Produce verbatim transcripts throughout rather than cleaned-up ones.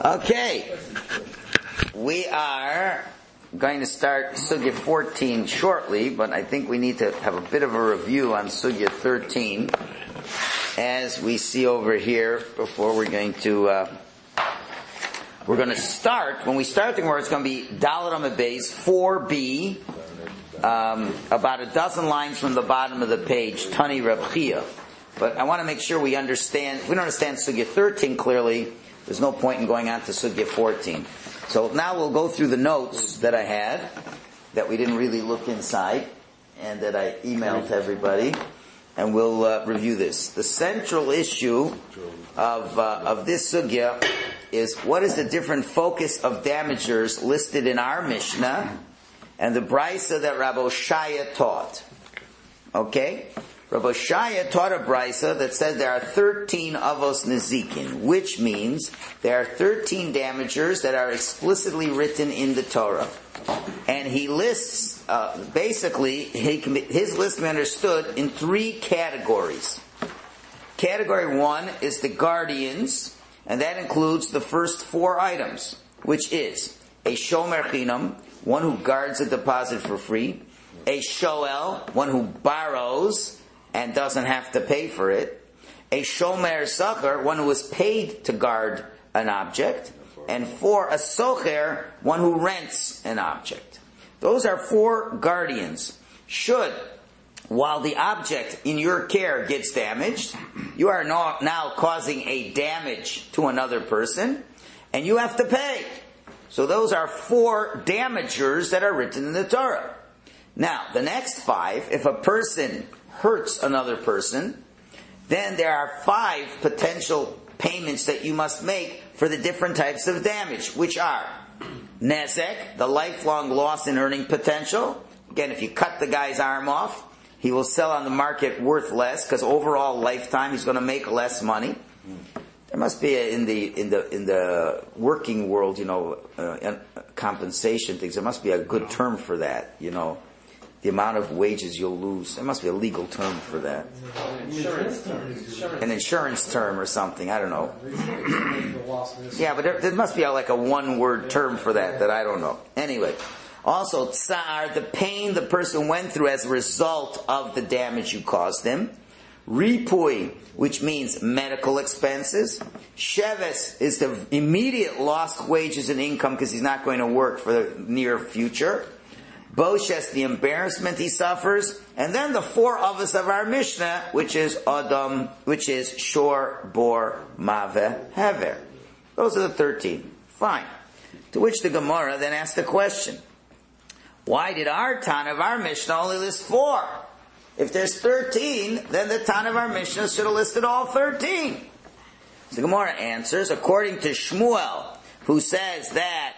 Okay, we are going to start Sugya fourteen shortly, but I think we need to have a bit of a review on Sugya thirteen, as we see over here before we're going to, uh, we're going to start, when we start the Gemara, it's going to be Dalet Amud Beis, four B, um, about a dozen lines from the bottom of the page, Tani Reb Chia. But I want to make sure we understand, if we don't understand Sugya thirteen clearly, there's no point in going on to Sugya fourteen. So now we'll go through the notes that I had, that we didn't really look inside, and that I emailed to everybody, and we'll uh, review this. The central issue of uh, of this Sugya is what is the different focus of damagers listed in our Mishnah, and the Brisa that Rabbi Oshaya taught. Okay? Rabbi Oshaya taught a brisa that said there are thirteen avos nezikin, which means there are thirteen damagers that are explicitly written in the Torah. And he lists, uh, basically, he can be, his list can be understood in three categories. Category one is the guardians, and that includes the first four items, which is a shomer chinam, one who guards a deposit for free, a shoel, one who borrows and doesn't have to pay for it, a shomer sacher, one who is paid to guard an object, and four, a socher, one who rents an object. Those are four guardians. Should, while the object in your care gets damaged, you are now, now causing a damage to another person, and you have to pay. So those are four damagers that are written in the Torah. Now, the next five, if a person hurts another person, then there are five potential payments that you must make for the different types of damage, which are nezek, the lifelong loss in earning potential. Again, if you cut the guy's arm off, he will sell on the market worth less, because overall lifetime he's going to make less money. There must be a, in the in the in the working world, you know, uh, compensation things. There must be a good term for that, you know. The amount of wages you'll lose. There must be a legal term for that. Insurance term. An insurance term or something. I don't know. Yeah, but there, there must be a, like a one-word term for that that I don't know. Anyway. Also, tsar, the pain the person went through as a result of the damage you caused him. Ripui, which means medical expenses. Sheves is the immediate lost wages and income because he's not going to work for the near future. Boshes, the embarrassment he suffers, and then the four avos of our Mishnah, which is Adam, which is Shor, Bor, Maveh, Hever. Those are the thirteen. Fine. To which the Gemara then asks the question, why did our Tan of our Mishnah only list four? If there's thirteen, then the Tan of our Mishnah should have listed all thirteen. So the Gemara answers, according to Shmuel, who says that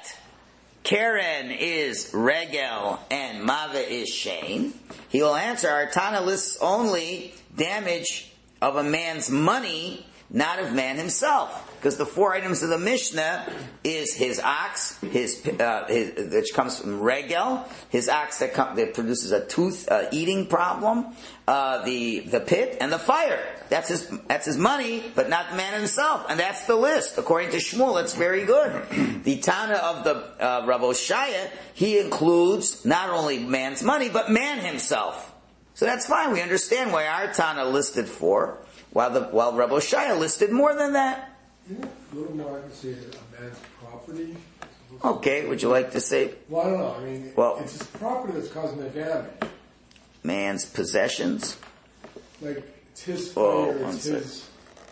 Keren is regel and Mava is Shane, he will answer, our Tana lists only damage of a man's money, not of man himself. Because the four items of the Mishnah is his ox, his, uh, his which comes from regel, his ox that, com- that produces a tooth uh, eating problem, uh, the the pit, and the fire. That's his that's his money, but not the man himself. And that's the list. According to Shmuel, it's very good. The Tana of the uh, Rabbi Oshaya, he includes not only man's money, but man himself. So that's fine. We understand why our Tana listed four, while the while Rabbi Oshaya listed more than that. Yeah, a little more, I can say a man's property. Okay, would you like to say? Well, I don't know. I mean, well, it's his property that's causing the damage. Man's possessions? Like, it's his fire, oh, it's his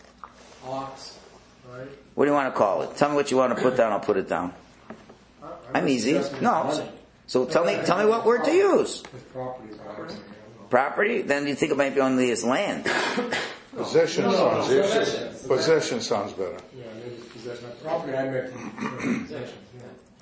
ox, right? What do you want to call it? Tell me what you want to put down, I'll put it down. I, I'm easy. No. So, so tell me tell me what word to use. His property. Property? Property? Then you think it might be only his land. Possession no, sounds no, possession. possession sounds better. Yeah, maybe possession. Property, I meant possessions. Yeah.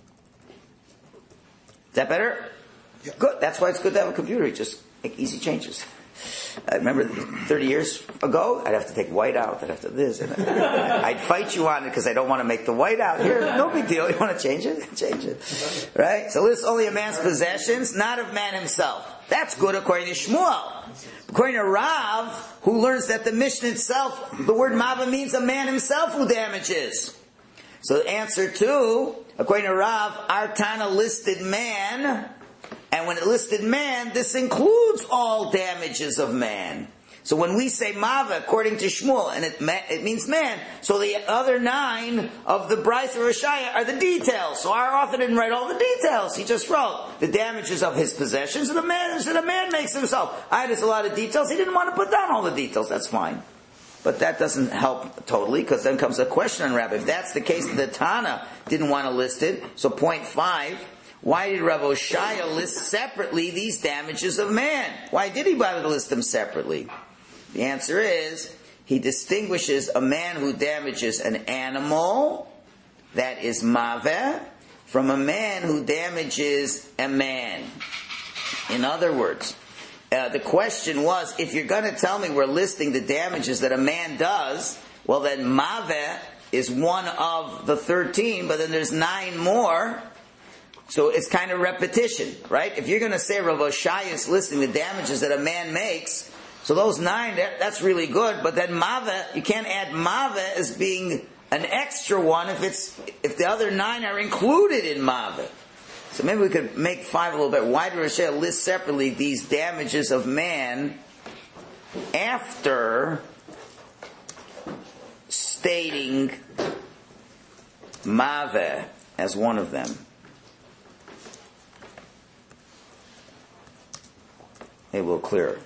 Is that better? Yeah. Good. That's why it's good to have a computer. You just make easy changes. I remember thirty years ago, I'd have to take white out. I'd have to this. And I'd fight you on it because I don't want to make the white out. Here, no big deal. You want to change it? Change it. Right? So this is only a man's possessions, not of man himself. That's good according to Shmuel. According to Rav, who learns that the Mishnah itself, the word Mava means a man himself who damages. So the answer two, according to Rav, our Tana listed man, and when it listed man, this includes all damages of man. So when we say Mava, according to Shmuel, and it, it means man, so the other nine of the Bryce or Rishaya are the details. So our author didn't write all the details. He just wrote the damages of his possessions and the damage that a man makes himself. I had a lot of details. He didn't want to put down all the details. That's fine. But that doesn't help totally, because then comes a question on Rabbi. If that's the case, the Tana didn't want to list it. So point five, why did Rav Oshaya list separately these damages of man? Why did he bother to list them separately? The answer is, he distinguishes a man who damages an animal, that is maveh, from a man who damages a man. In other words, uh, the question was, if you're going to tell me we're listing the damages that a man does, well then maveh is one of the thirteen, but then there's nine more. So it's kind of repetition, right? If you're going to say Rav Oshaya is listing the damages that a man makes, so those nine, that's really good, but then Maveh, you can't add Maveh as being an extra one if it's, if the other nine are included in Maveh. So maybe we could make five a little bit. Why did Rashi list separately these damages of man after stating Maveh as one of them? Maybe a little clearer.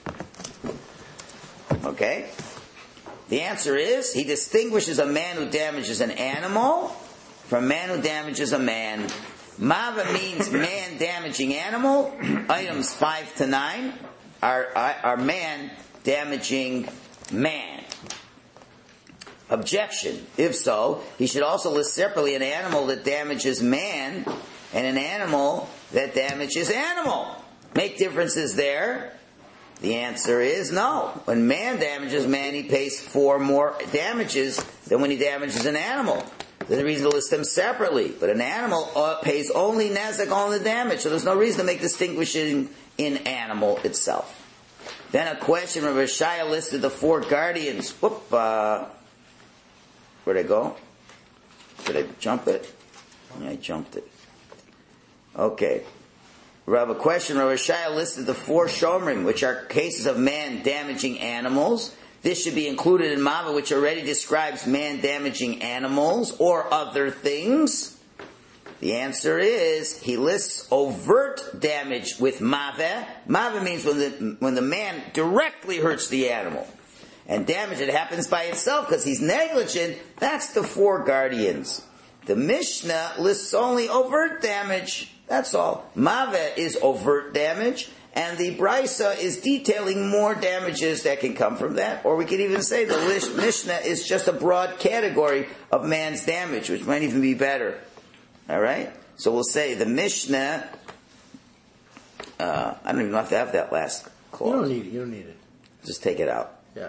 Okay? The answer is, he distinguishes a man who damages an animal from a man who damages a man. Mava means man damaging animal. Items five to nine are, are, are man damaging man. Objection. If so, he should also list separately an animal that damages man and an animal that damages animal. Make differences there? The answer is no. When man damages man, he pays four more damages than when he damages an animal. There's a reason to list them separately. But an animal uh, pays only nezek on the damage, so there's no reason to make distinguishing in animal itself. Then a question, Rav Shaya listed the four guardians. Whoop, uh, where'd I go? Did I jump it? Yeah, I jumped it. Okay. Rav, a question, Rav Shaya listed the four shomrim, which are cases of man damaging animals. This should be included in Mava, which already describes man damaging animals or other things. The answer is, he lists overt damage with Mava. Mava means when the, when the man directly hurts the animal. And damage that happens by itself because he's negligent, that's the four guardians. The Mishnah lists only overt damage. That's all. Maveh is overt damage, and the Brisa is detailing more damages that can come from that. Or we could even say the Mishnah is just a broad category of man's damage, which might even be better. Alright? So we'll say the Mishnah, uh, I don't even have to have that last clause. You don't need it, you don't need it. Just take it out. Yeah.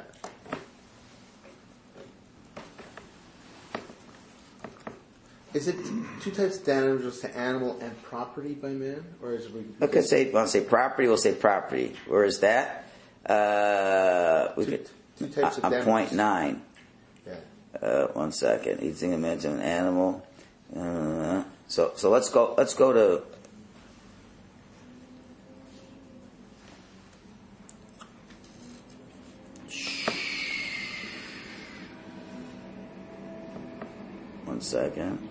Is it two types of damages to animal and property by man? Or is it... We could say, want to say property, we'll say property. Where is that? Uh, we two, could, two types uh, of damages. point nine. Yeah. Uh, one second. Eating a man, an animal. Uh, so, so let's go, let's go to, one second.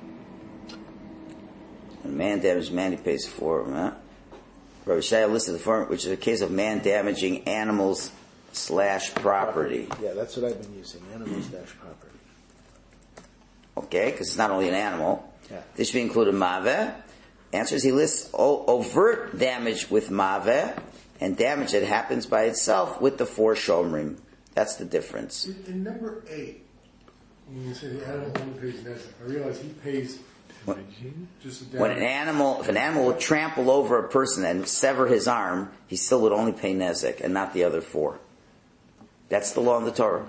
When man damages man, he pays four. Huh? Rabbi Shaya listed the form, which is a case of man damaging animals slash property. Yeah, that's what I've been using. Animals slash property. Okay, because it's not only an animal. Yeah. This should be included Maveh. Answer is he lists o- overt damage with Maveh and damage that happens by itself with the four shomrim. That's the difference. In, in number eight, when you say the animal only pays nezek, I realize he pays just the damage. When an animal, if an animal would trample over a person and sever his arm, he still would only pay nezek and not the other four. That's the law in the Torah.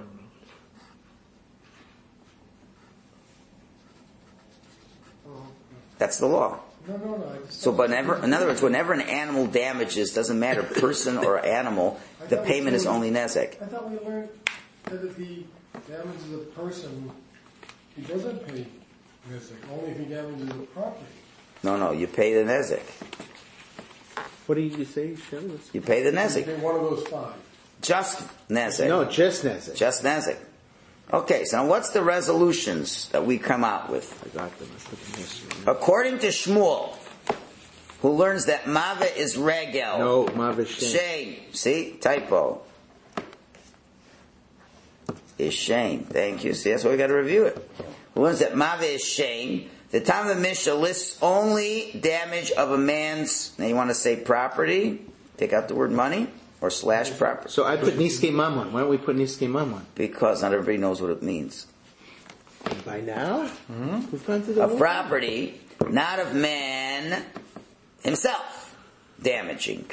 That's the law. No, no, no. I just So, but whenever, in other words, whenever an animal damages, doesn't matter person or animal, the payment is only nezek. I thought we learned that if he damages a person, he doesn't pay Nezek. Only if he damages the property. No, no, you pay the nezek. What did you say, Shem? You pay the You nezek. pay one of those five. Just nezek. No, just Nezek. Just nezek. Okay, so now what's the resolutions that we come out with? I got them. Let's look at this. According to Shmuel, who learns that Mava is regel. No, Mav Shem. Shame. See? Typo. Is shame. Thank you. See, that's why we got to review it. Who learns that Mava is shame. The time of the Mishnah lists only damage of a man's, now you want to say property? Take out the word money? Or slash property? So I put Niske Mammon. Why don't we put Niske Mammon? Because not everybody knows what it means. By now? Mm-hmm. We've gone through the A whole property, not of man himself, damaging.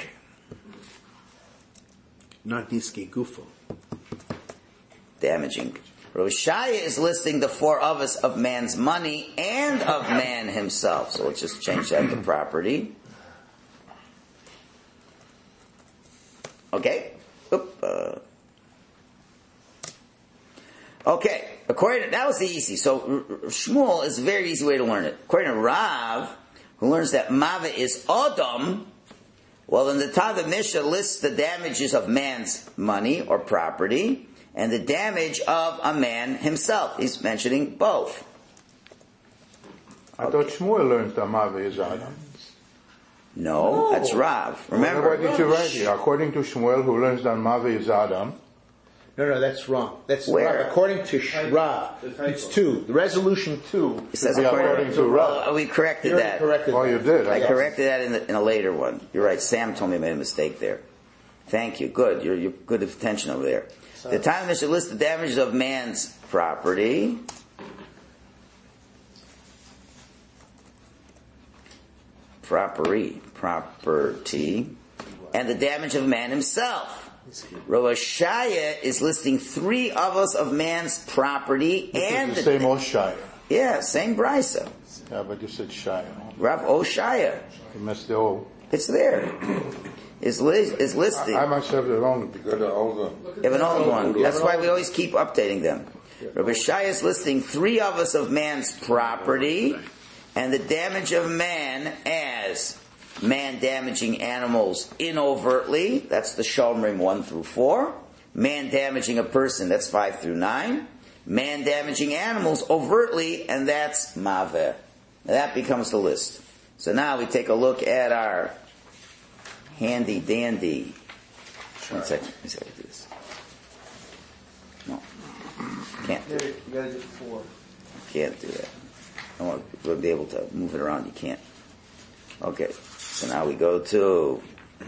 Not Niske Gufo. Damaging. Roshaya is listing the four of us of man's money and of man himself. So let's just change that to property. Okay. Oop, uh. Okay. According to, that was the easy. So Shmuel is a very easy way to learn it. According to Rav, who learns that Mava is Adam, well, in the time the Mishnah lists the damages of man's money or property and the damage of a man himself. He's mentioning both. I thought Shmuel learned that Mava is Adam. No, no, that's Rav. Remember? What did you write here? According to Shmuel, who learns that Mava is Adam. No, no, that's wrong. That's Where? wrong. According to Shrav, it's two. The resolution two. It says Yeah, according, according to Rav. well, we corrected You already that. corrected Oh, that. you did. I I corrected that in, the, in a later one. You're right. Sam told me I made a mistake there. Thank you. Good. You're, you're good attention over there. The time they should list the damages of man's property. Property. Property. And the damage of man himself. Roshaya is listing three of us of man's property and It's the same Oshaya. yeah, same brisa. Yeah, but you said Shaya. Rav Oshaya. You missed the O. It's there. Is li- is listed. I myself the wrong because the older. You have an old one. That's why we always keep updating them. Rabbi Shai is listing three of us of man's property and the damage of man as man damaging animals inovertly. That's the Shomrim one through four. Man damaging a person. That's five through nine. Man damaging animals overtly, and that's Maveh. Now that becomes the list. So now we take a look at our handy dandy. One second. Let me see if I can do this. No. Can't do it. You gotta do four. Can't do that. I want to be able to move it around. You can't. Okay. So now we go to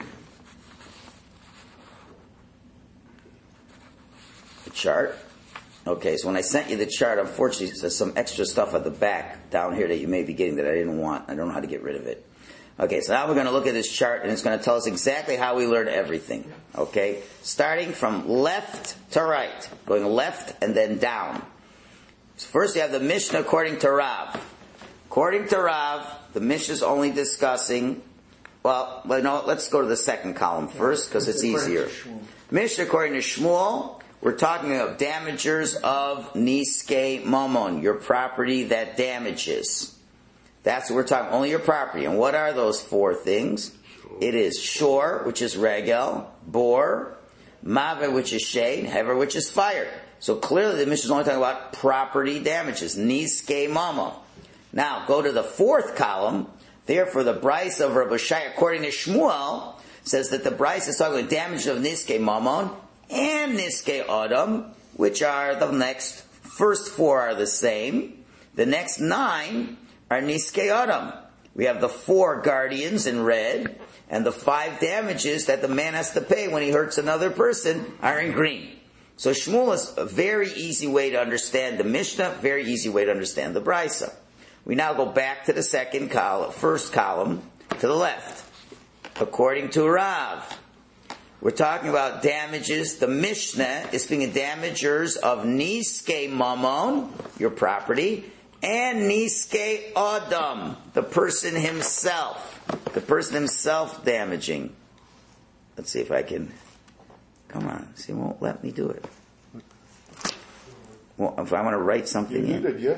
the chart. Okay, so when I sent you the chart, unfortunately, there's some extra stuff at the back down here that you may be getting that I didn't want. I don't know how to get rid of it. Okay, so now we're going to look at this chart, and it's going to tell us exactly how we learn everything. Okay? Starting from left to right. Going left and then down. So first you have the Mishnah according to Rav. According to Rav, the Mishnah is only discussing, well, well, no, let's go to the second column first, because it's easier. Mishnah according to Shmuel, we're talking of damagers of Niske Momon, your property that damages. That's what we're talking, only your property. And what are those four things? It is shor, which is regel, bor, mave, which is shade, hever, which is fire. So clearly the Mishnah is only talking about property damages, Niske Momon. Now, go to the fourth column. Therefore, the Bryce of Rabbi Shai, according to Shmuel, says that the Bryce is talking about damage of Niske Momon and Niske Adam, which are the next, first four are the same. The next nine are Niske Adam. We have the four guardians in red, and the five damages that the man has to pay when he hurts another person are in green. So Shmuel is a very easy way to understand the Mishnah, very easy way to understand the Brisa. We now go back to the second column, first column, to the left. According to Rav, we're talking about damages. The Mishnah is speaking of damagers of Niske Mamon, your property, and Niske Adam, the person himself. The person himself damaging. Let's see if I can... Come on, see, it won't let me do it. Well, if I want to write something You in... did it yesterday.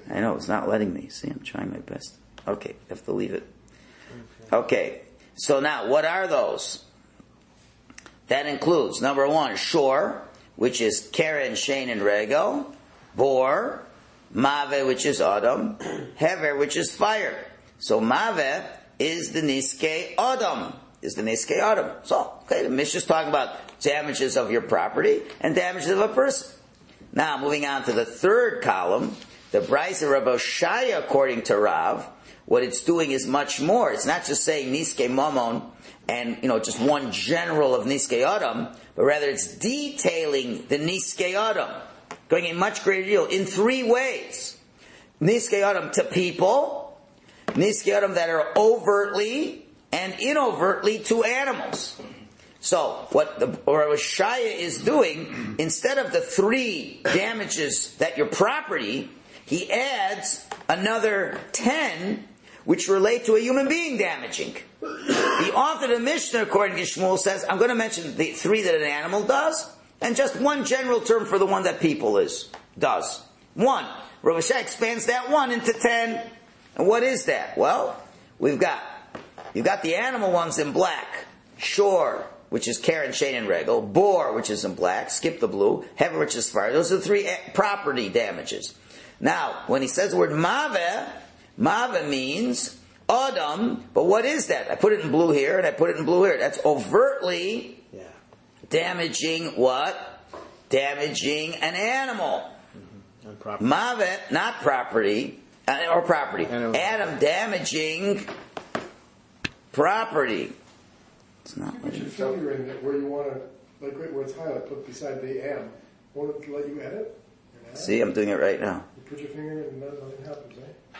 I know, it's not letting me. See, I'm trying my best. Okay, have to leave it. Okay, so now, what are those? That includes, number one, shor, which is keren, shein, and regel. Bor, mave, which is adam. Hever, which is fire. So mave is the niskei adam. Is the niskei adam. So, okay, the Mishnah is talking about damages of your property and damages of a person. Now, moving on to the third column, the Brisa Rabbi Shaya, according to Rav, what it's doing is much more. It's not just saying niskei mamon and, you know, just one general of niskei adam, but rather it's detailing the niskei adam, going in much greater detail in three ways. Niskei adam to people, niskei adam that are overtly and inovertly to animals. So, what the Rabbi Shaya is doing, instead of the three damages that your property, he adds another ten which relate to a human being damaging. The author of the Mishnah, according to Shmuel, says, I'm going to mention the three that an animal does, and just one general term for the one that people is does. One. Rabbi Shai expands that one into ten. And what is that? Well, we've got, you've got the animal ones in black. Shor, which is keren, shein, and regel. Bor, which is in black. Skip the blue. Hever, which is fire. Those are the three property damages. Now, when he says the word maveh, maveh means adam, but what is that? I put it in blue here, and I put it in blue here. That's overtly yeah. damaging what? Damaging an animal. Mm-hmm. Maveh, not property, uh, or property. Adam damaging property. It's not. Put your finger in it where you want to, like where it's highlighted, put beside the M. Want it to let you edit? See, I'm doing it right now. You put your finger in it and nothing happens, eh?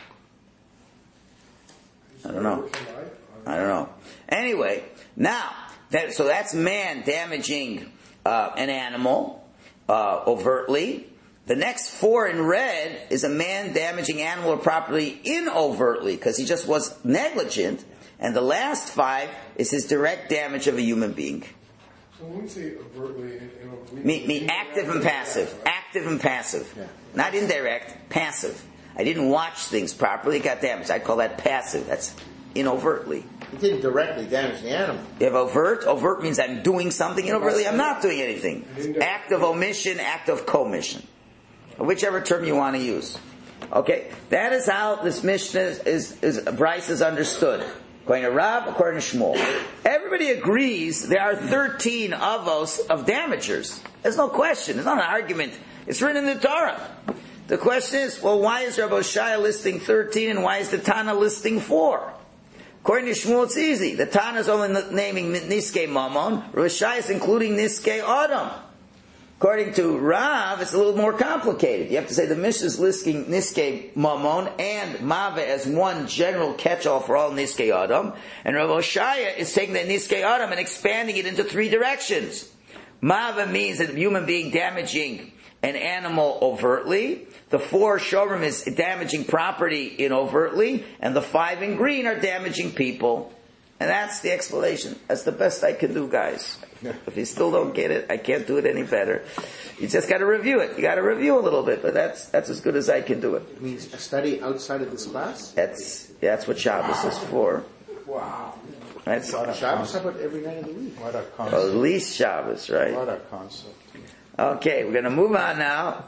I don't know. I don't know. Anyway, now, that, so that's man damaging uh, an animal uh, overtly. The next four in red is a man damaging animal or property inovertly, because he just was negligent. And the last five is his direct damage of a human being. So when we say overtly, you know, we me, me active and passive, right? Active and passive, yeah. Not indirect, passive. I didn't watch things properly, got damaged. I call that passive. That's inovertly. You didn't directly damage the animal. You have overt. Overt means I'm doing something. Inovertly, I'm not doing anything. Act of omission, act of commission, whichever term you want to use. Okay, that is how this Mishnah is, is, is Bryce is understood. According to Rav, according to Shmuel. Everybody agrees there are thirteen avos of damagers. There's no question. There's not an argument. It's written in the Torah. The question is, well, why is Rabbi Shaya listing thirteen and why is the Tana listing four? According to Shmuel, it's easy. The Tana is only naming Niskei Mamon. Rabbi Shaya is including Niskei Adam. According to Rav, it's a little more complicated. You have to say the Mishnah is listing Niskei Mamon and Maveh as one general catch-all for all Niskei Adam. And Rav Oshaya is taking the Niskei Adam and expanding it into three directions. Maveh means that a human being damaging an animal overtly. The four Shorim is damaging property inovertly. And the five in green are damaging people. And that's the explanation. That's the best I can do, guys. If you still don't get it, I can't do it any better. You just got to review it. You got to review a little bit, but that's that's as good as I can do it. It means a study outside of this class? That's that's what Shabbos is for. Wow. That's Shabbos, how about every night of the week? What a concept. Well, at least Shabbos, right? What a concept. Okay, we're going to move on now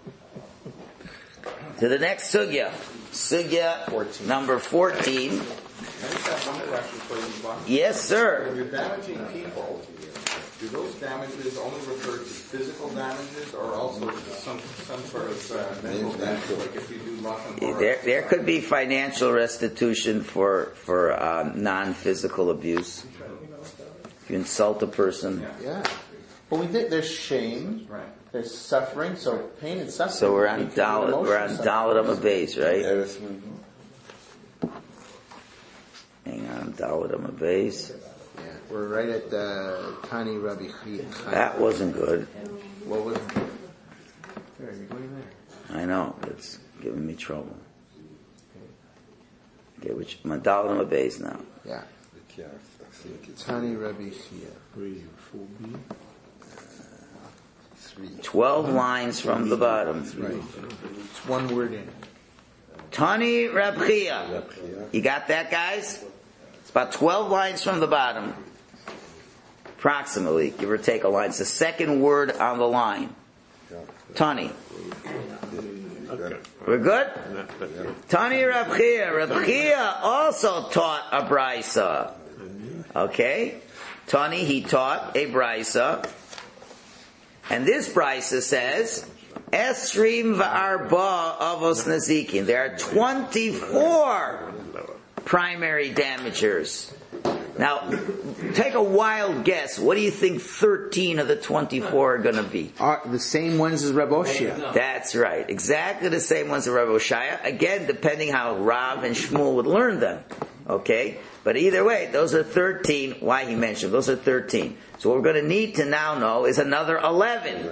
to the next sugya. Sugya fourteen. Number fourteen. Can I just have one question for you, Bob? Yes, sir. When you're damaging people, do those damages only refer to physical damages or also to some some sort of uh, mental damage, like if you do lashon hara? There, there could be financial restitution for for um, non-physical abuse. If you insult a person. Yeah. yeah. Well, we did. There's shame. Right. There's suffering. So pain and suffering. So we're on Dalit. We're on Dalit on the base, right? Hang on, Dalit on the base. Yeah, we're right at the Tani Rabbi Chia. That wasn't good. What was it? There, you're going there. I know. It's giving me trouble. Okay, which my Dalit on the base now. Yeah. Tani Rabbi Chia. Where are you? four B? Twelve lines from the bottom. Right. It's one word in. Tani Reb Chia. You got that, guys? It's about twelve lines from the bottom. Approximately, give or take a line. It's the second word on the line. Tani. We're good? Tani Reb Chia. Reb Chia also taught a brisa. Okay? Tani, he taught a brisa. And this brisa says, Esrim v'arba avos nazikin. There are twenty-four primary damagers. Now, take a wild guess. What do you think thirteen of the twenty-four are going to be? Are the same ones as Reb Oshia. That's right. Exactly the same ones as Reb Oshia. Again, depending how Rav and Shmuel would learn them. Okay? But either way, those are thirteen. Why he mentioned those are thirteen. So what we're going to need to now know is another eleven.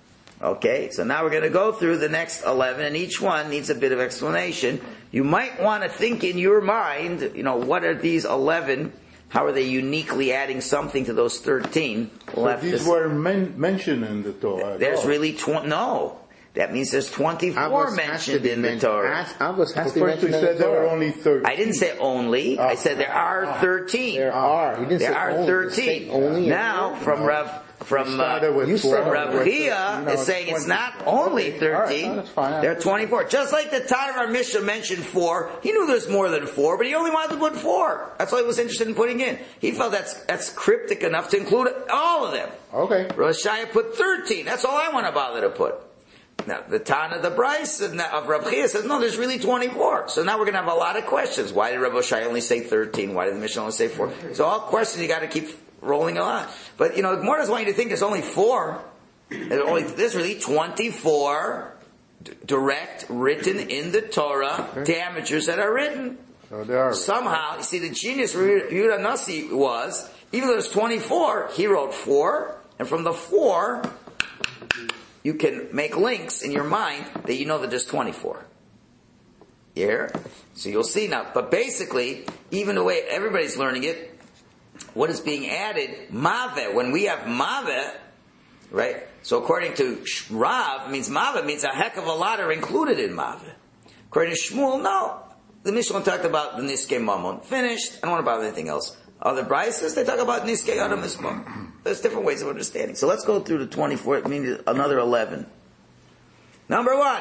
Okay? So now we're going to go through the next eleven, and each one needs a bit of explanation. You might want to think in your mind, you know, what are these eleven? How are they uniquely adding something to those thirteen? We'll So have these to, were men- mentioned in the Torah. there's Oh. really twenty. No. That means there's twenty-four Avos has to mentioned be in the mentioned. Torah. As- Avos has to be First mentioned you in the said there were Torah. only thirteen. I didn't say only. I said there are thirteen. There are. He didn't There say are only. He said thirteen. only. Now, from Rav, from started uh, with you said twelve, Rav with Chia the- you know, is saying it's not twenty-four. only Okay, all right, thirteen. that's fine. There are twenty-four. Just like the Tan of our Mishnah mentioned four. He knew there's more than four, but he only wanted to put four. That's all he was interested in putting in. He felt that's that's cryptic enough to include all of them. Okay. Rosh Hashanah put thirteen. That's all I want to bother to put. Now, the Tana, the Bryce of Rav Chia says, no, there's really twenty-four. So now we're going to have a lot of questions. Why did Rav Oshai only say thirteen? Why did the Mishnah only say four? So all questions you got to keep rolling along. But, you know, the Gemara doesn't want you to think there's only four. There's, only, there's really twenty-four d- direct, written in the Torah, damagers that are written. So there are. Somehow, you see, the genius of Yehuda Nasi was, even though there's twenty-four, he wrote four, and from the four, you can make links in your mind that you know that there's twenty-four. Here? So you'll see now. But basically, even the way everybody's learning it, what is being added, Maveh, when we have Maveh, right? So according to Rav, means Maveh means a heck of a lot are included in Maveh. According to Shmuel, no. The Mishnah talked about the Niskei Mammon. Finished. I don't want to bother anything else. Other Brises, they talk about Niskei Adam Ismam. There's different ways of understanding. So let's go through the twenty-four, it means another eleven. Number one,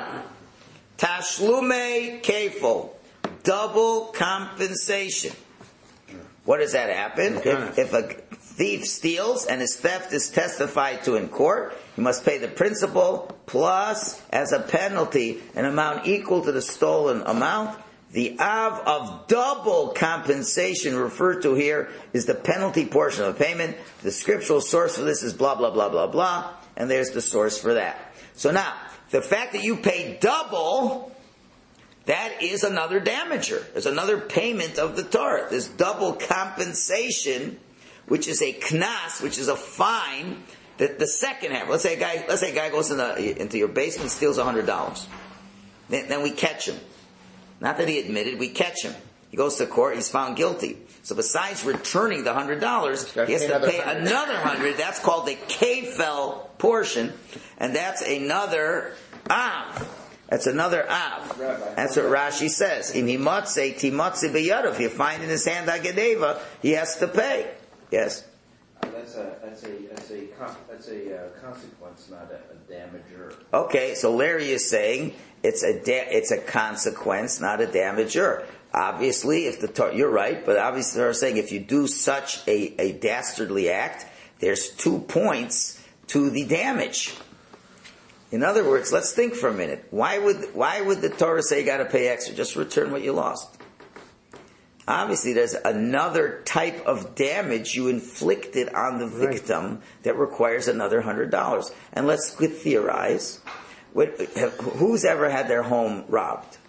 Tashlume Kefo, double compensation. What does that happen? If, if a thief steals and his theft is testified to in court, he must pay the principal plus, as a penalty, an amount equal to the stolen amount. The av of double compensation referred to here is the penalty portion of the payment. The scriptural source for this is blah, blah, blah, blah, blah. And there's the source for that. So now, the fact that you pay double, that is another damager. There's another payment of the Torah. There's double compensation, which is a knas, which is a fine. The, the second half, let's say a guy, let's say a guy goes in the, into your basement and steals a hundred dollars. Then, then we catch him. Not that he admitted, we catch him. He goes to court, he's found guilty. So besides returning the hundred dollars, he has to pay another hundred. That's called the kefel portion, and that's another av. That's another av. That's what Rashi says. In himotze timotze biyadav. If you find in his hand agedeva, he has to pay. Yes. That's a that's a that's a that's a uh, consequence, not a, a damager. Okay, so Larry is saying it's a da- it's a consequence, not a damager. Obviously, if the you're right, but obviously they're saying if you do such a, a dastardly act, there's two points to the damage. In other words, let's think for a minute. Why would why would the Torah say you got to pay extra? Just return what you lost. Obviously, there's another type of damage you inflicted on the victim right. that requires another hundred dollars. And let's theorize: what, who's ever had their home robbed?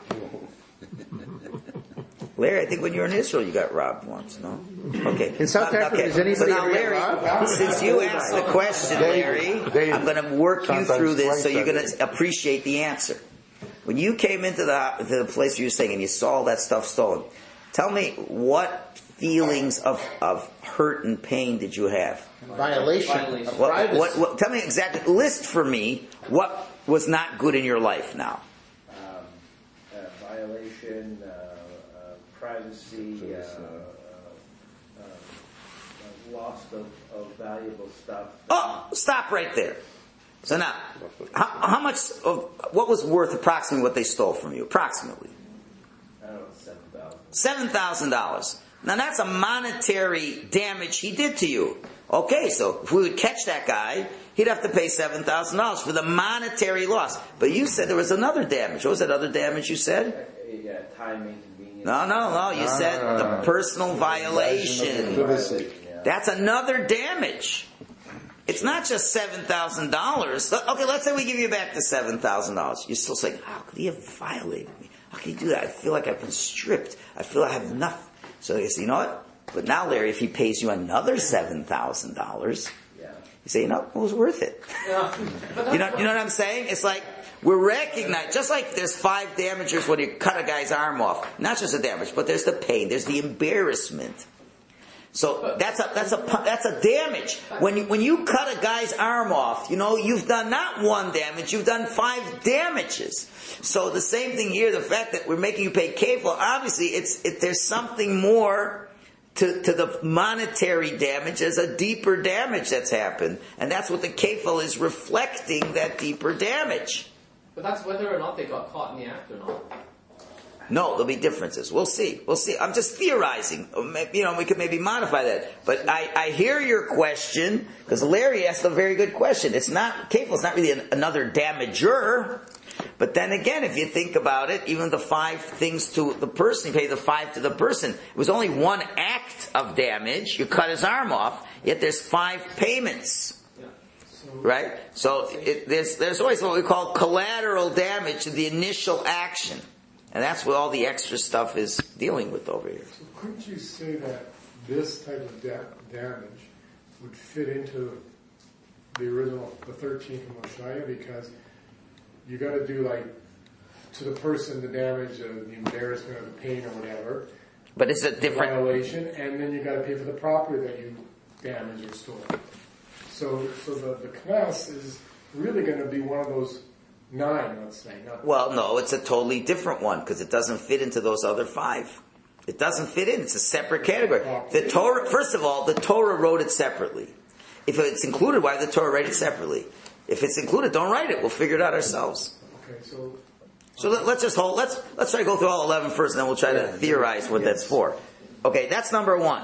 Larry, I think when you were in Israel, you got robbed once, no? Okay. In South Africa, okay. is anybody so now, ever Larry, robbed? Since you asked the question, Larry, they, I'm going to work you through this so you're going it. to appreciate the answer. When you came into the, to the place where you were staying and you saw all that stuff stolen, tell me what feelings of, of hurt and pain did you have? Violation. Violation. Of What, privacy. what, what, tell me exactly, list for me what was not good in your life now. Um, uh, violation information, uh, uh, privacy, uh, uh, uh, loss of, of valuable stuff. Oh, stop right there. So now, how, how much of, what was worth approximately what they stole from you? Approximately. I don't know, seven thousand. seven thousand dollars. Now that's a monetary damage he did to you. Okay, so if we would catch that guy, he'd have to pay seven thousand dollars for the monetary loss. But you said there was another damage. What was that other damage you said? Yeah, time inconvenience. No, no, no. You No, said no, no, the no. personal Invasion of violation. privacy. Yeah. That's another damage. It's not just seven thousand dollars. Okay, let's say we give you back the seven thousand dollars. You're still saying, how could he have violated me? How can he do that? I feel like I've been stripped. I feel I have nothing. So you say, you know what? But now, Larry, if he pays you another seven thousand dollars, Yeah. you say, you know, it was worth it. You know, you know what I'm saying? It's like we're recognized, just like there's five damagers when you cut a guy's arm off. Not just the damage, but there's the pain, there's the embarrassment. So that's a that's a that's a damage. When you, when you cut a guy's arm off, you know you've done not one damage, you've done five damages. So the same thing here. The fact that we're making you pay kefil, obviously, it's it, there's something more to to the monetary damage. There's a deeper damage that's happened, and that's what the kefil is reflecting. That deeper damage. But that's whether or not they got caught in the act or not. No, there'll be differences. We'll see. We'll see. I'm just theorizing. You know, we could maybe modify that. But I, I hear your question, because Larry asked a very good question. It's not, kefil is not really an, another damager. But then again, if you think about it, even the five things to the person, you pay the five to the person. It was only one act of damage. You cut his arm off, yet there's five payments. Right? So it, there's, there's always what we call collateral damage to the initial action. And that's what all the extra stuff is dealing with over here. So couldn't you say that this type of da- damage would fit into the original, the thirteenth from Moshiach, because you got to do like to the person the damage, uh, the embarrassment, or the pain, or whatever. But it's a different violation, and then you got to pay for the property that you damaged or stole. So, so the the knas is really going to be one of those. Nine, let's say. Not well, no, it's a totally different one because it doesn't fit into those other five. It doesn't fit in. It's a separate category. The Torah, first of all, the Torah wrote it separately. If it's included, why did the Torah write it separately? If it's included, don't write it. We'll figure it out ourselves. Okay, so so let, let's just hold. Let's let's try to go through all eleven first, and then we'll try to theorize what that's for. Okay, that's number one.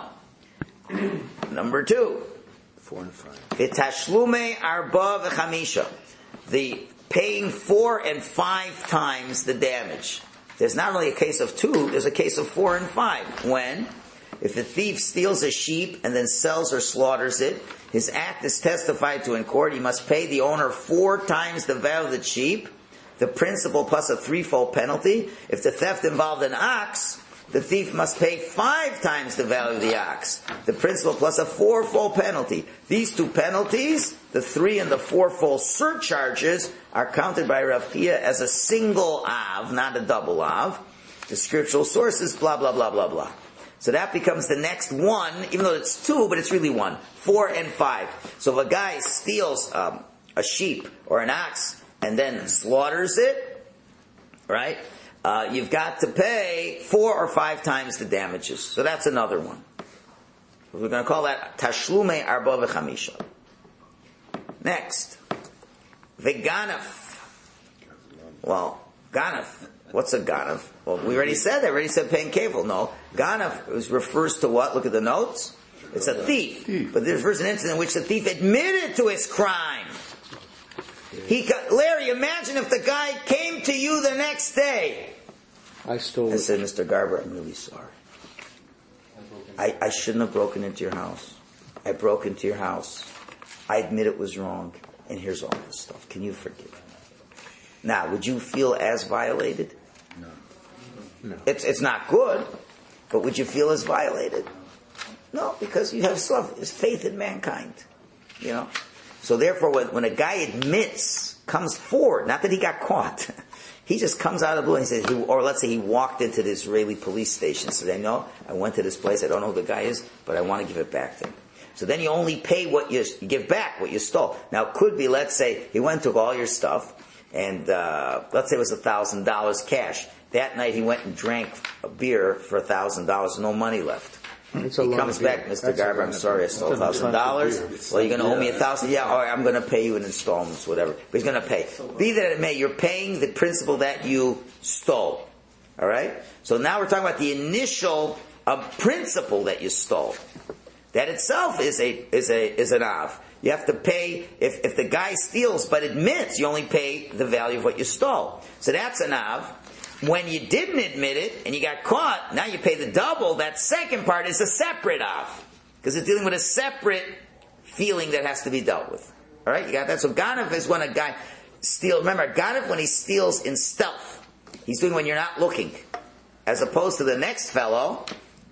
Number two, Four and five. V'tashlume arba v'chamisha. The paying four and five times the damage. There's not only a case of two, there's a case of four and five. When? If the thief steals a sheep and then sells or slaughters it, his act is testified to in court. He must pay the owner four times the value of the sheep, the principal plus a threefold penalty. If the theft involved an ox, the thief must pay five times the value of the ox, the principal plus a fourfold penalty. These two penalties, the three and the fourfold surcharges, are counted by Rav Chia as a single av, not a double av. The scriptural sources, blah, blah, blah, blah, blah. So that becomes the next one, even though it's two, but it's really one. Four and five. So if a guy steals um, a sheep or an ox and then slaughters it, right? Uh, you've got to pay four or five times the damages. So that's another one. We're going to call that Tashlume Arba V'chamisha. Next. V'ganaf. Well, ganaf. What's a ganaf? Well, we already said that. We already said paying kefil. No. Ganaf is, refers to what? Look at the notes. It's a thief. But there's first an incident in which the thief admitted to his crime. He got, Larry, imagine if the guy came to you the next day. I stole and it. said, Mister Garber, I'm really sorry. I, I shouldn't have broken into your house. I broke into your house. I admit it was wrong. And here's all this stuff. Can you forgive me? Now, would you feel as violated? No. No. It's, it's not good, but would you feel as violated? No, because you have love, it's faith in mankind. You know? So therefore, when, when a guy admits, comes forward, not that he got caught, he just comes out of the blue and he says, he, or let's say he walked into the Israeli police station, so they know, I went to this place, I don't know who the guy is, but I want to give it back to him. So then you only pay what you, you give back, what you stole. Now it could be, let's say, he went and took all your stuff, and uh, let's say it was a thousand dollars cash. that night he went and drank a beer for a thousand dollars, no money left. It's a He lot comes of back, beer. Mister That's a Garber, lot I'm of sorry, I beer. stole a That's a thousand bunch of dollars. beer. Well, you're gonna owe me a thousand? Yeah, all right, I'm gonna pay you in installments, whatever. But he's gonna pay. Be that it may, you're paying the principal that you stole. Alright? So now we're talking about the initial uh, principle that you stole. That itself is a, is a, is an av. You have to pay, if, if the guy steals but admits, you only pay the value of what you stole. So that's an av. When you didn't admit it and you got caught, now you pay the double. That second part is a separate av. Because it's dealing with a separate feeling that has to be dealt with. Alright, you got that? So ganav is when a guy steals, remember, ganav when he steals in stealth. He's doing when you're not looking. As opposed to the next fellow,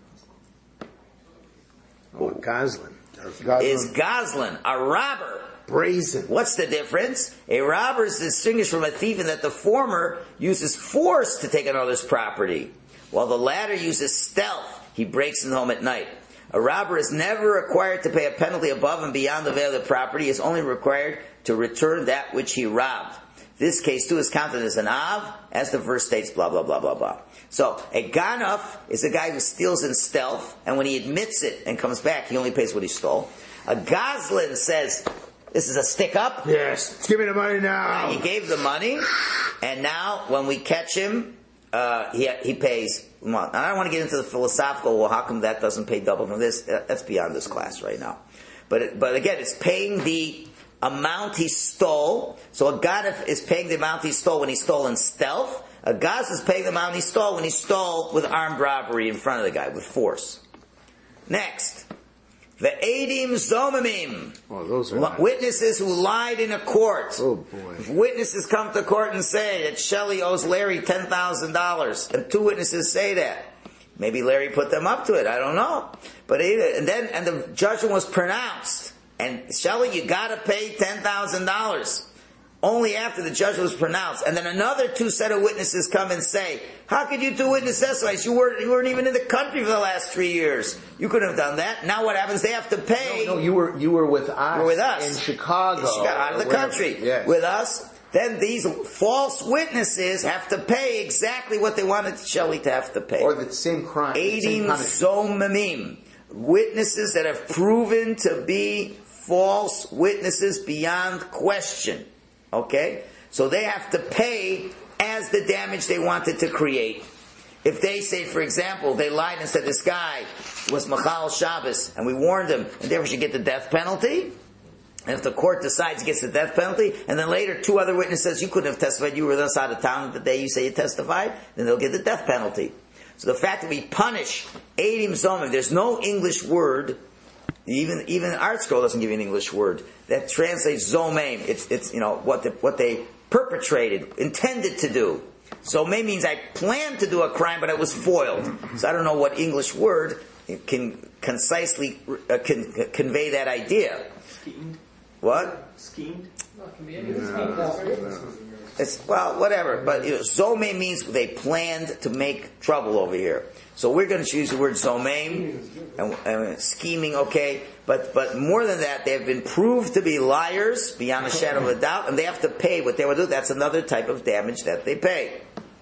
Oh, Goslin. is Goslin, a robber. Brazen. What's the difference? A robber is distinguished from a thief in that the former uses force to take another's property, while the latter uses stealth. He breaks in the home at night. A robber is never required to pay a penalty above and beyond the value of the property. He is only required to return that which he robbed. This case too is counted as an av, as the verse states, blah, blah, blah, blah, blah. So, a ganaf is a guy who steals in stealth, and when he admits it and comes back, he only pays what he stole. A goslin says, this is a stick up. Yes. Give me the money now. He gave the money, and now when we catch him, uh, he he pays. Well, I don't want to get into the philosophical, well, how come that doesn't pay double from this? That's beyond this class right now. But but again, it's paying the amount he stole. So a ganaf is paying the amount he stole when he stole in stealth. A gaz is paying the amount he stole when he stole with armed robbery in front of the guy, with force. Next. The Eidim Zomamim. Oh, those are Li- nice. Witnesses who lied in a court. Oh, boy. If witnesses come to court and say that Shelley owes Larry ten thousand dollars, and two witnesses say that, maybe Larry put them up to it, I don't know. But either, and then, and the judgment was pronounced. And Shelley, you gotta pay ten thousand dollars. Only after the judgment was pronounced. And then another two set of witnesses come and say, how could you two witness testifies? You weren't, you weren't even in the country for the last three years. You couldn't have done that. Now what happens? They have to pay. No, no, you were you were with us. Were with us. in Chicago. In Chicago, out of the or whatever. country. Yes. With us. Then these false witnesses have to pay exactly what they wanted Shelley to have to pay. Or the same crime. the same Eidim punishment. Zomamim. Witnesses that have proven to be false witnesses beyond question. Okay? So they have to pay as the damage they wanted to create. If they say, for example, they lied and said this guy was Machal Shabbos, and we warned him, and therefore should get the death penalty, and if the court decides he gets the death penalty, and then later two other witnesses, you couldn't have testified, you were with us out of town the day you say you testified, then they'll get the death penalty. So the fact that we punish Eidim Zomim, there's no English word, even even Art Scroll doesn't give you an English word, that translates Zomim. It's, it's you know, what, the, what they perpetrated, intended to do. Zomim means I planned to do a crime, but I was foiled. So I don't know what English word can concisely uh, can, can convey that idea. Schemed? What? Schemed? No, it can be anything. It's, well, whatever. But you know, Zomim means they planned to make trouble over here. So we're going to use the word Zomim and, and scheming, okay. But but more than that, they have been proved to be liars beyond a shadow of a doubt, and they have to pay what they would do. That's another type of damage that they pay.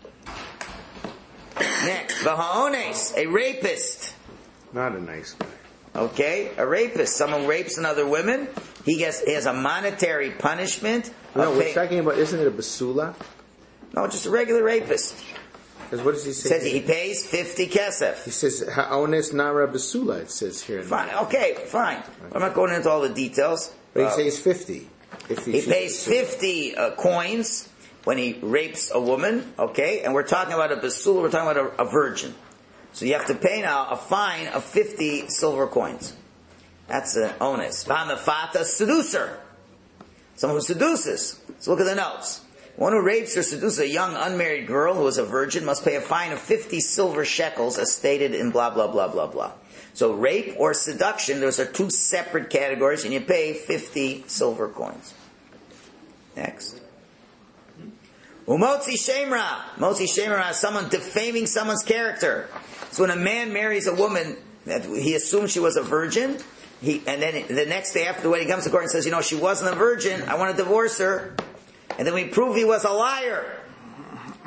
Next, V'ha'ones, a rapist. Not a nice guy. Okay, a rapist. Someone rapes another woman. He gets he has a monetary punishment. No, of we're pay- talking about, isn't it a basula? no, just a regular rapist. Because what does he say? Says he pays fifty kesef. He says, ha'ones nara basula, it says here. Fine, okay, fine. I'm not going into all the details. But he Uh, says fifty. If he chooses pays basula. fifty uh, coins when he rapes a woman, okay? And we're talking about a basula, we're talking about a, a virgin. So you have to pay now a fine of fifty silver coins. That's an onus. V'hamefata, seducer. Someone who seduces. So look at the notes. One who rapes or seduces a young unmarried girl who is a virgin must pay a fine of fifty silver shekels as stated in blah, blah, blah, blah, blah. So rape or seduction, those are two separate categories, and you pay fifty silver coins. Next. Umotzi shemra. Motzi shemra is someone defaming someone's character. So when a man marries a woman, that he assumes she was a virgin, he, and then the next day after the wedding, he comes to court and says, you know, she wasn't a virgin, I want to divorce her. And then we prove he was a liar.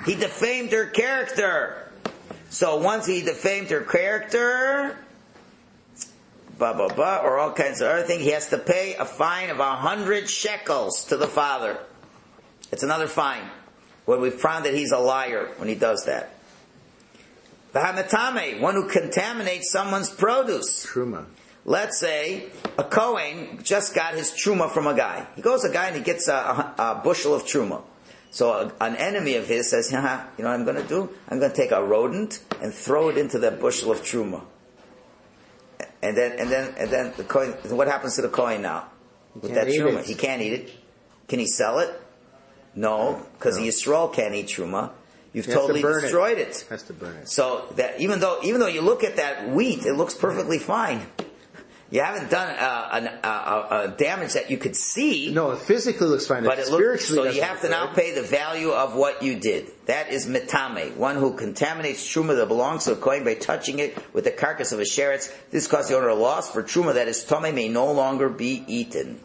He defamed her character. So once he defamed her character, blah, blah, blah, or all kinds of other things, he has to pay a fine of a hundred shekels to the father. It's another fine. When we found that he's a liar when he does that. V'hametame, one who contaminates someone's produce. Truma. Let's say a Kohen just got his truma from a guy. He goes to a guy and he gets a, a, a bushel of truma. So a, an enemy of his says, Haha, you know what I'm going to do? I'm going to take a rodent and throw it into that bushel of truma. And then, and then, and then the Kohen, what happens to the Kohen now? With that truma? It. He can't eat it. Can he sell it? No, because no. the Yisrael can't eat truma. You've totally to destroyed it. it. Has to burn it. So that even though even though you look at that wheat, it looks perfectly fine. You haven't done uh, an, uh, a damage that you could see. No, it physically looks fine. But it looks, so you have to now pay the value of what you did. That is mitame, one who contaminates truma that belongs to a kohen by touching it with the carcass of a sheretz. This causes the owner a loss, for truma that is tome may no longer be eaten.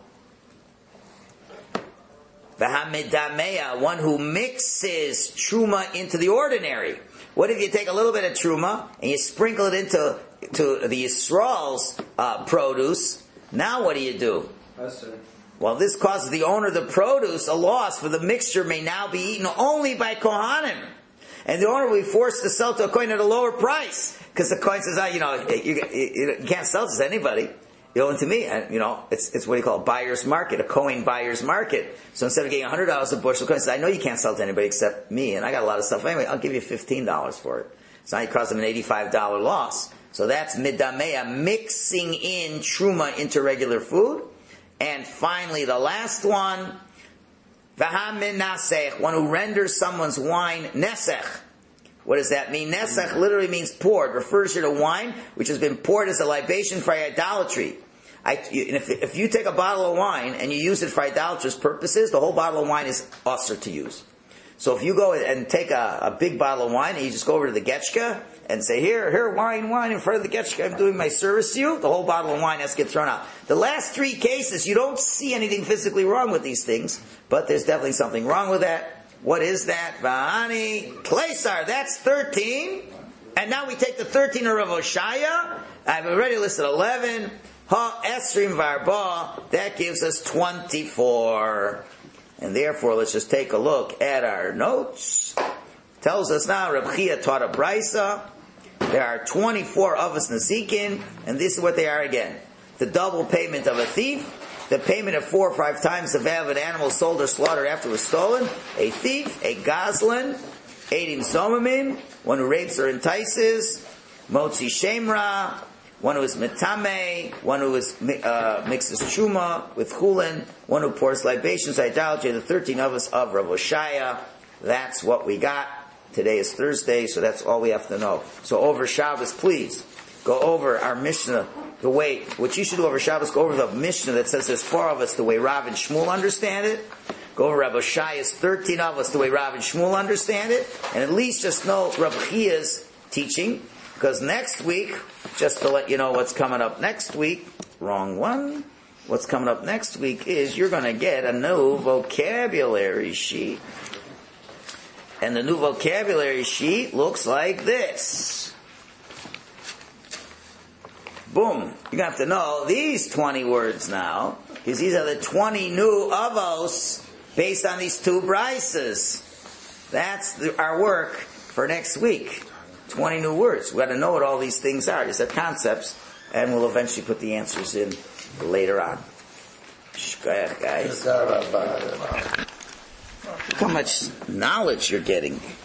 V'hamedamea, one who mixes truma into the ordinary. What if you take a little bit of truma and you sprinkle it into to the Yisrael's uh, produce? Now what do you do? Yes, sir. Well, this causes the owner of the produce a loss, for the mixture may now be eaten only by Kohanim. And the owner will be forced to sell to a Kohen at a lower price. Because the Kohen says, oh, you know, you, you, you can't sell this to anybody. You owe it to me. And, you know, it's, it's what you call a buyer's market, a Kohen buyer's market. So instead of getting one hundred dollars a bushel, the Kohen says, I know you can't sell to anybody except me, and I got a lot of stuff. Anyway, I'll give you fifteen dollars for it. So now you cost them an eighty-five dollars loss. So that's midamea, mixing in truma into regular food. And finally, the last one, v'hamin nasech, one who renders someone's wine nesech. What does that mean? Nesech literally means poured. Refers you to wine which has been poured as a libation for idolatry. I, if, if you take a bottle of wine and you use it for idolatrous purposes, the whole bottle of wine is usher to use. So if you go and take a, a big bottle of wine and you just go over to the getchka and say, here, here, wine, wine, in front of the getchka, I'm doing my service to you, the whole bottle of wine has to get thrown out. The last three cases, you don't see anything physically wrong with these things, but there's definitely something wrong with that. What is that? Va'ani Klesar, that's thirteen. And now we take the thirteen of Rav Oshaya. I've already listed eleven. Ha Esrim Varba, that gives us twenty-four. And therefore, let's just take a look at our notes. Tells us now, Reb Chia taught a brisa. There are twenty-four avos nezikin, and this is what they are again. The double payment of a thief, the payment of four or five times the value of an animal sold or slaughtered after it was stolen, a thief, a gazlan, Eidim Somamim, one who rapes or entices, Motzi Shemra, one who is metame, one who is, uh, mixes truma with chulin, one who pours libations, idolatry, the thirteen avos of Rav Oshaya. That's what we got. Today is Thursday, so that's all we have to know. So over Shabbos, please, go over our Mishnah, the way, what you should do over Shabbos, go over the Mishnah that says there's four of us, the way Rav and Shmuel understand it. Go over Rav Oshaya's thirteen of us, the way Rav and Shmuel understand it. And at least just know Rav Chia's teaching. Because next week, just to let you know what's coming up next week, wrong one. What's coming up next week is you're going to get a new vocabulary sheet. And the new vocabulary sheet looks like this. Boom. You're going to have to know these twenty words now, because these are the twenty new avos based on these two brises. That's the, our work for next week. twenty new words. We've got to know what all these things are. These are concepts, and we'll eventually put the answers in later on. Shkoyach, guys. Look how much knowledge you're getting.